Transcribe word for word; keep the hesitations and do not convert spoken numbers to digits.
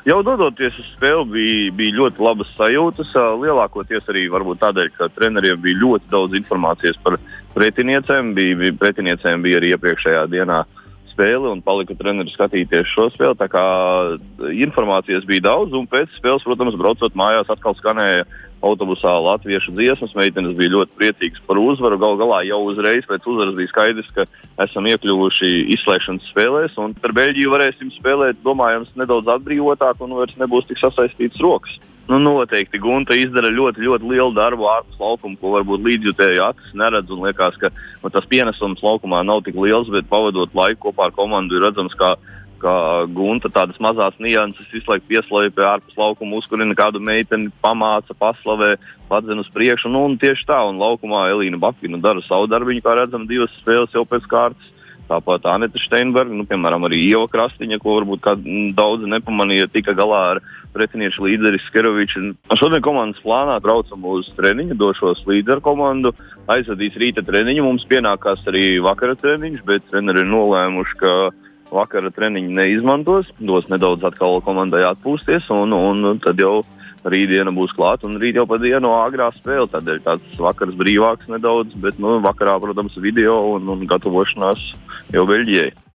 Jau dodoties uz spēli bija, bija ļoti labas sajūtas, lielākoties arī varbūt tādēļ, ka treneriem bija ļoti daudz informācijas par pretiniecēm, bija, bija, pretiniecēm bija arī iepriekšējā dienā spēle un palika treneri skatīties šo spēli, tā kā informācijas bija daudz un pēc spēles, protams, braucot mājās atkal skanēja autobusā latviešu dziesmas, meitenes bija ļoti priecīgas par uzvaru, gal galā jau uzreiz pēc uzvaras bija skaidrs, ka esam iekļuvuši izslēgšanas spēlēs un ar Beļģiju varēsim spēlēt, domājams, nedaudz atbrīvotāk un vairs nebūs tik sasaistīts rokas. Nu, noteikti Gunta izdara ļoti, ļoti lielu darbu ārpus laukuma, ko varbūt līdzjutēji acis neredz un liekas, ka nu, tas pienesums laukumā nav tik liels, bet pavadot laiku kopā ar komandu ir redzams, kā ka Gunta tādas mazās nianses visu laiku pieslēpj ārpus laukuma, uzkurina kādu meiteni, pamāca, paslavē, padzen uz priekšu, nu un tieši tā, un laukumā Elīna Bakina dara savu darbiņu, kā redzam, divas spēles jau pēc kārtas. Tāpat Aneta Steinberga, nu, piemēram, arī Ieva Krastiņa, ko varbūt kā daudzi nepamanīja, tika galā ar pretiniešu līderi Skeroviču. Šodien komandas plānā braucam uz treniņu, došos līderu komandu, aizvadīs rīta treniņu, mums pienākās arī vakara treniņš, bet treneri ir nolēmuši, ka vakara treniņu neizmantos, dos nedaudz atkal komandai atpūsties, un, un tad jau rītdiena būs klāt, un rīt jau pa dienu agrā spēle, tādēļ tāds vakars brīvāks nedaudz, bet nu, vakarā, protams, video un, un gatavošanās jau Beļģijai.